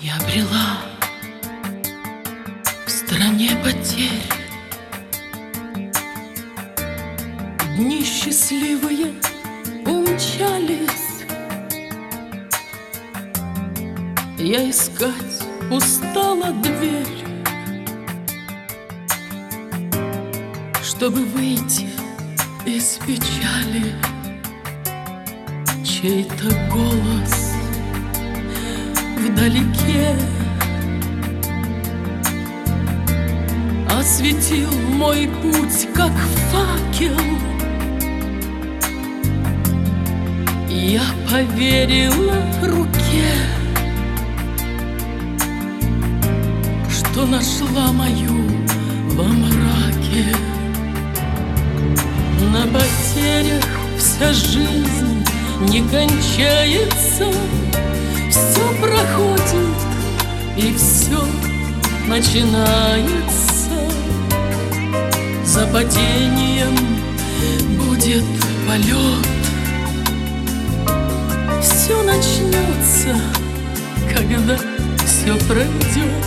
Я брела в стране потерь. Дни счастливые умчались. Я искать устала дверь, чтобы выйти из печали. Чей-то голос вдалеке осветил мой путь, как факел. Я поверила руке, что нашла мою во мраке. На потерях вся жизнь не кончается, все проходит и все начинается. За падением будет полет, все начнется, когда все пройдет.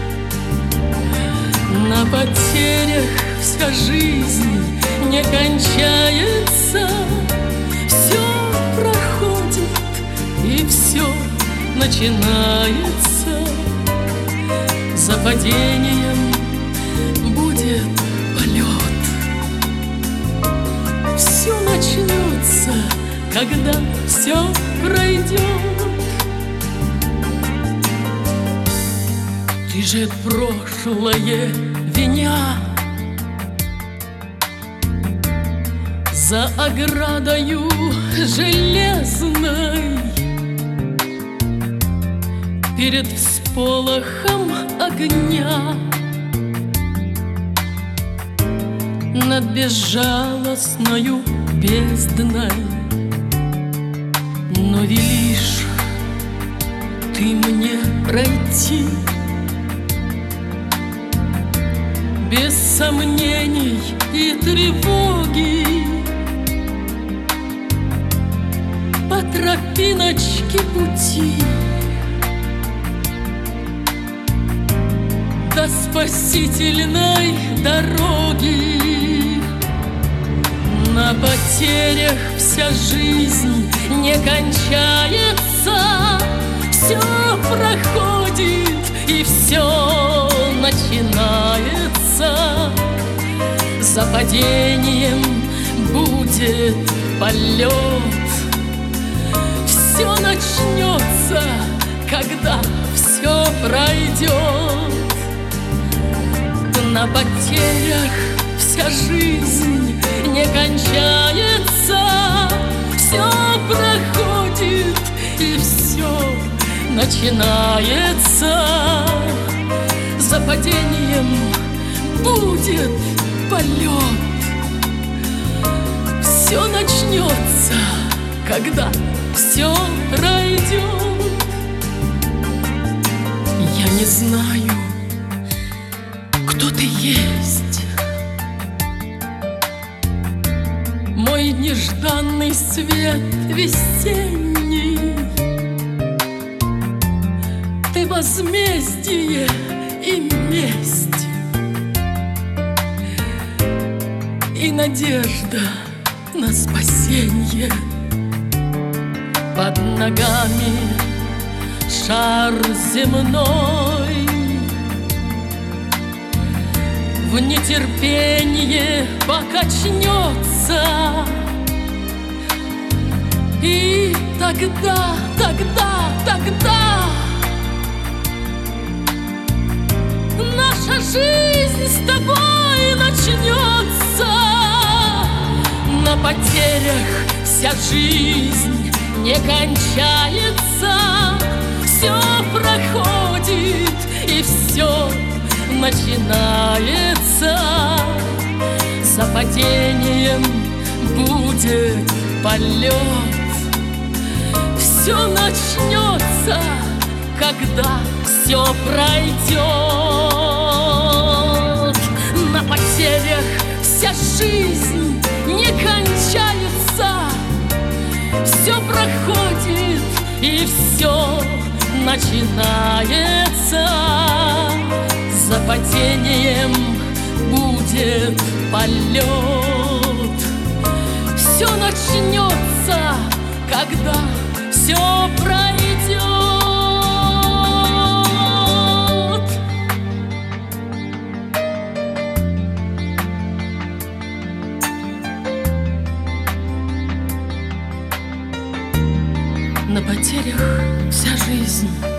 На потерях вся жизнь не кончается, все проходит и все начинается. За падением будет полет, все начнется, когда все пройдет. Ты же прошлое виня за оградою железной, перед всполохом огня, над безжалостною бездной. Но велишь ты мне пройти без сомнений и тревоги по тропиночке пути до спасительной дороги. На потерях вся жизнь не кончается, все проходит и все начинается. За падением будет полет, все начнется, когда все пройдет. На потерях вся жизнь не кончается, все проходит и все начинается. За падением будет полет, все начнется, когда все пройдет. Я не знаю, кто ты есть, мой нежданный свет весенний. Ты возмездие и месть, и надежда на спасенье. Под ногами шар земной в нетерпении покачнется. И тогда наша жизнь с тобой начнется. На потерях вся жизнь не кончается, все проходит и все начинается. За падением будет полет, все начнется, когда все пройдет. На потерях вся жизнь не кончается, все проходит и все начинается, за падением будет полет. Все начнется, когда все пройдет. На потерях вся жизнь